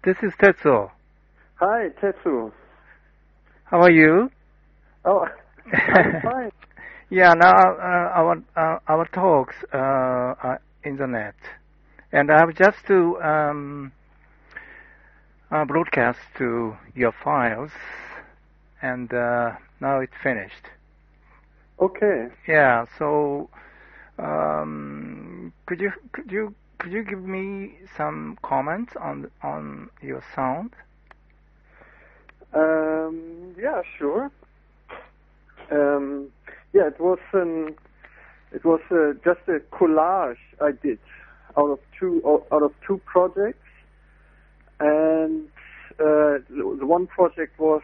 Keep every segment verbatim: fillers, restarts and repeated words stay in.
This is Tetsuo. Hi, Tetsuo. How are you? Oh, I'm fine. Yeah, now uh, our uh, our talks uh, are internet, and I have just to um, uh, broadcast to your files, and uh, now it's finished. Okay. Yeah. So, um, could you could you could you give me some comments on on your sound? Um, yeah, sure. Um, yeah, it was an, it was uh, just a collage I did out of two out of two projects, and uh, the, the one project was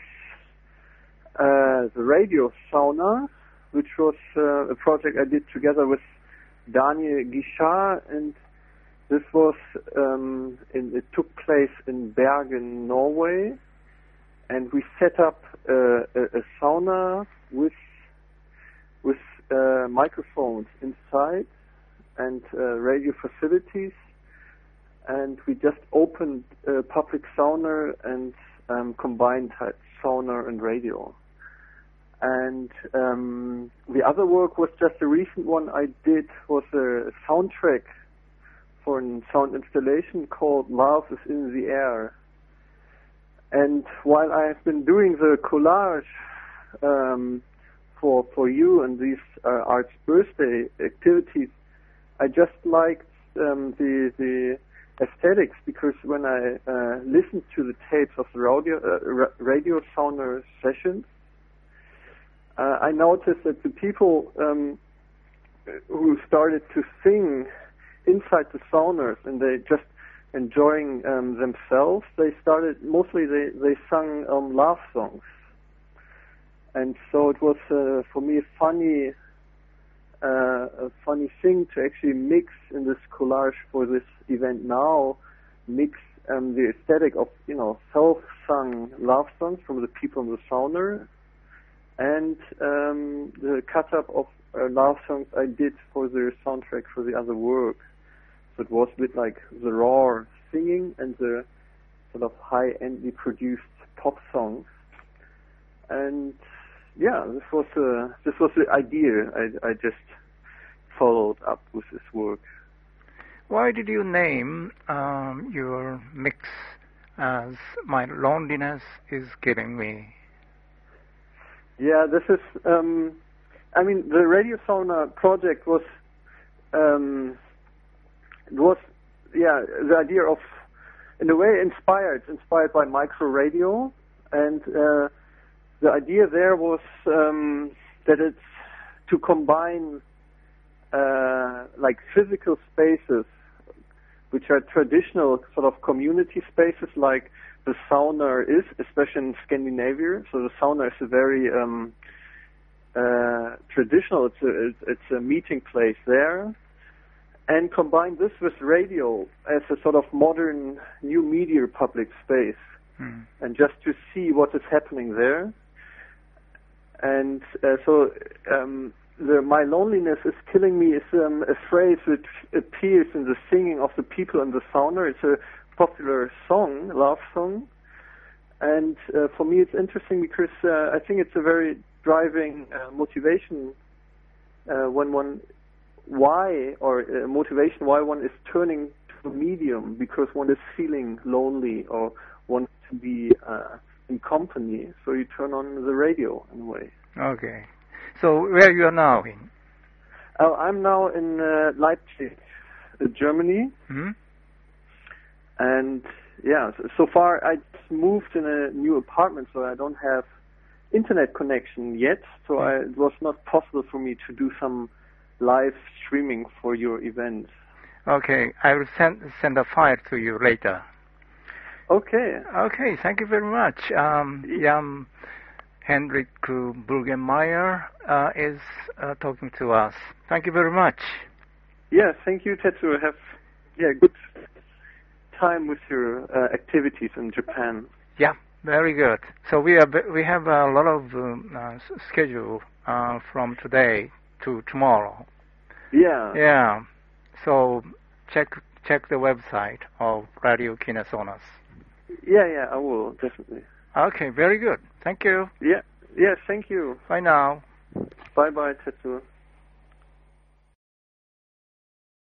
uh, the radio sauna, which was uh, a project I did together with Daniel Guichard, and this was um, in, it took place in Bergen, Norway. And we set up uh, a, a sauna with with uh, microphones inside and uh, radio facilities, and we just opened a public sauna and um, combined sauna and radio. And um, the other work was just a recent one I did, was a soundtrack for a sound installation called Love is in the Air. And while I have been doing the collage um, for for you and these uh, Art's birthday activities, I just liked um, the the aesthetics, because when I uh, listened to the tapes of the radio uh, radio sauna sessions, uh, I noticed that the people um, who started to sing inside the saunas, and they just enjoying um, themselves, they started, mostly they, they sung um, love songs. And so it was, uh, for me, a funny, uh, a funny thing to actually mix in this collage for this event now, mix um, the aesthetic of, you know, self-sung love songs from the people in the sauna, and um, the cut-up of uh, love songs I did for the soundtrack for the other work. So it was a bit like the raw singing and the sort of high-endly produced pop songs. And yeah, this was a, this was the idea I, I just followed up with this work. Why did you name um, your mix as My Loneliness is Killing Me? Yeah, this is, um, I mean, the Radio Sauna project was, um, it was, yeah, the idea of, in a way, inspired, inspired by micro radio, and uh, the idea there was um, that it's to combine uh, like physical spaces, which are traditional sort of community spaces, like the sauna is, especially in Scandinavia. So the sauna is a very um, uh, traditional. It's a, it's a meeting place there. And combine this with radio as a sort of modern new media public space, mm. and just to see what is happening there. And uh, so um, the My Loneliness is Killing Me is um, a phrase which appears in the singing of the people in the sauna. It's a popular song, love song. And uh, for me it's interesting because uh, I think it's a very driving uh, motivation uh, when one why, or uh, motivation why one is turning to a medium, because one is feeling lonely or wants to be uh, in company, so you turn on the radio in a way. Okay. So where you are now in? Uh, I'm now in uh, Leipzig, uh, Germany. Mm-hmm. And yeah, so, so far I just moved in a new apartment, so I don't have internet connection yet, so mm-hmm. I, it was not possible for me to do some live streaming for your event. Okay, I will send send a file to you later. Okay. Okay, thank you very much. Um, Jan Henrik Burgenmeier uh, is uh, talking to us. Thank you very much. Yeah, thank you, Tetsuo. Have yeah good time with your uh, activities in Japan. Yeah, very good. So we are we have a lot of um, uh, schedule uh, from today to tomorrow. Yeah. Yeah. So check check the website of Radio Kinasonas. Yeah, yeah, I will, definitely. Okay, very good. Thank you. Yeah, yes, thank you. Bye now. Bye-bye, Tetsuo.